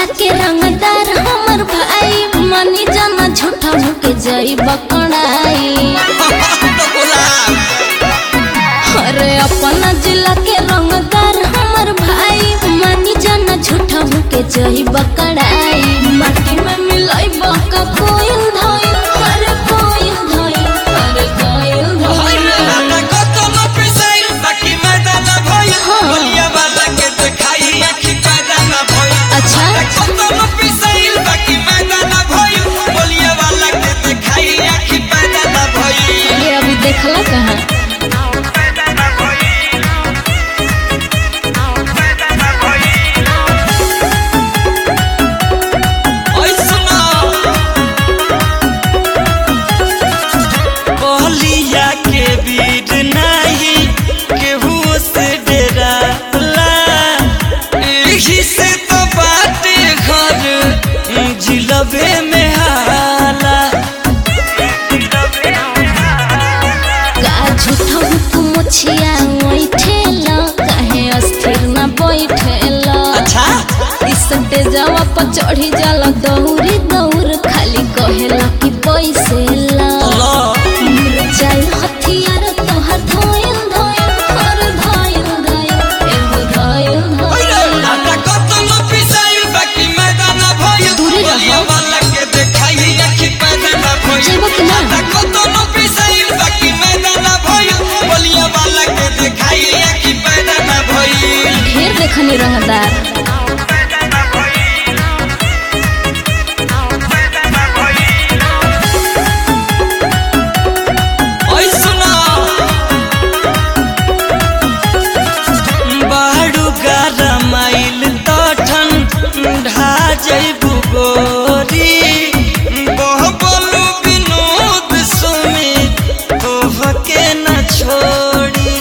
जिला के रंगदार हमर भाई मनी जाना झूठा मुके जाई बकड़ाई। अरे अपना जिला के रंगदार हमर भाई मनी जाना झूठा मुके जाई बकड़ाई। माटी में मिलाई बका कोयल धोइल अरे कोयल धोइल अरे कोयल धोइल। ये अभी देखला कहाँ में हाला का झूठा मुछिया बैठेला काहे अस्थिर ना बैठेला। अच्छा इस तेजावा पर चढ़ी जाला दौरी दौर खाली कहेला कि पैसेला। चाहे हथियार तोहर धोइल धोइल हर धोइल धोइल एगो धोइल धोइल। आटा कतन पिसाइल बाकी मैदान भइल दूरी रहो। बलिया वाला के देखाई आखि पैदा ना भइल। जेबो कि ना आटा कतन पिसाइल बाकी मैदान भइल बलिया वाला के देखाई आखि पैदा ना भइल। ढेर देखनी रंगदार जैबू गोरी बहबलू विनोद सुमित तोहके न छोड़ी।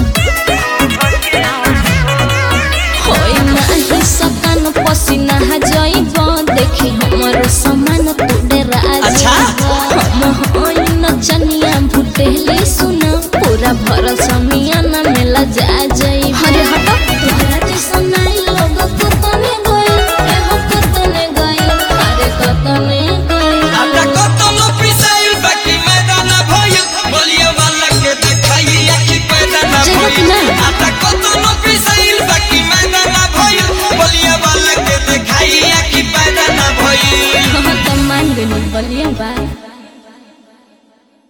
होई नाही सकन पसीना जाइब देखी हमर समान तू डेरा अच्छा? हम होई नचनिया भुटेली सुन पूरा भरल समियाना मेला जा जाई। अरे हट तोहरा जैसा नाई लोग कतने गइल एहो कतने गइल अरे कतने गइल। आटा कतन पिसाइल बाकी मैदान भइल बलिया वाला के देखाई आखि पैदा ना जेबो कि भइल। ना आटा कतन पिसाइल बाकी मैदान भइल बलिया वाला के देखाई आखि पैदा ना भइल। हम तो मान गइल बलिया बा।